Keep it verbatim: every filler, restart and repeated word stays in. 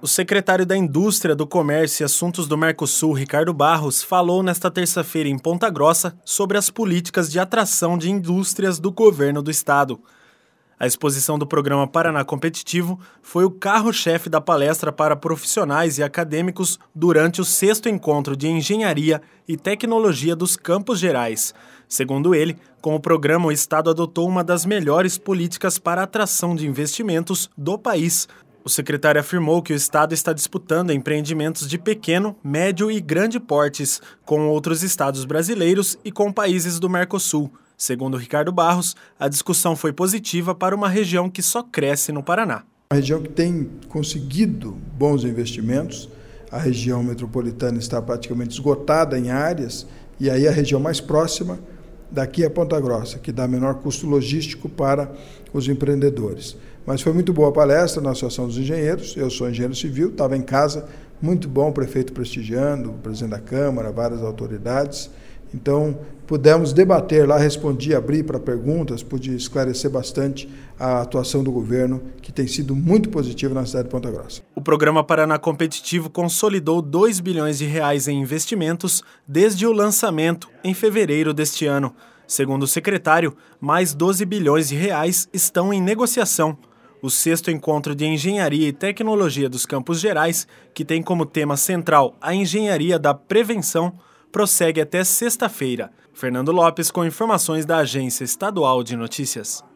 O secretário da Indústria, do Comércio e Assuntos do Mercosul, Ricardo Barros, falou nesta terça-feira em Ponta Grossa sobre as políticas de atração de indústrias do governo do estado. A exposição do programa Paraná Competitivo foi o carro-chefe da palestra para profissionais e acadêmicos durante o sexto encontro de Engenharia e Tecnologia dos Campos Gerais. Segundo ele, com o programa o estado adotou uma das melhores políticas para a atração de investimentos do país. O secretário afirmou que o estado está disputando empreendimentos de pequeno, médio e grande portes com outros estados brasileiros e com países do Mercosul. Segundo Ricardo Barros, a discussão foi positiva para uma região que só cresce no Paraná. A região que tem conseguido bons investimentos, a região metropolitana está praticamente esgotada em áreas, e aí a região mais próxima daqui é Ponta Grossa, que dá menor custo logístico para os empreendedores. Mas foi muito boa a palestra na Associação dos Engenheiros, eu sou engenheiro civil, estava em casa, muito bom, o prefeito prestigiando, o presidente da Câmara, várias autoridades. Então, pudemos debater lá, respondi, abri para perguntas, pude esclarecer bastante a atuação do governo, que tem sido muito positiva na cidade de Ponta Grossa. O programa Paraná Competitivo consolidou dois bilhões de reais em investimentos desde o lançamento, em fevereiro deste ano. Segundo o secretário, mais doze bilhões de reais estão em negociação. O sexto encontro de Engenharia e Tecnologia dos Campos Gerais, que tem como tema central a engenharia da prevenção, prossegue até sexta-feira. Fernando Lopes com informações da Agência Estadual de Notícias.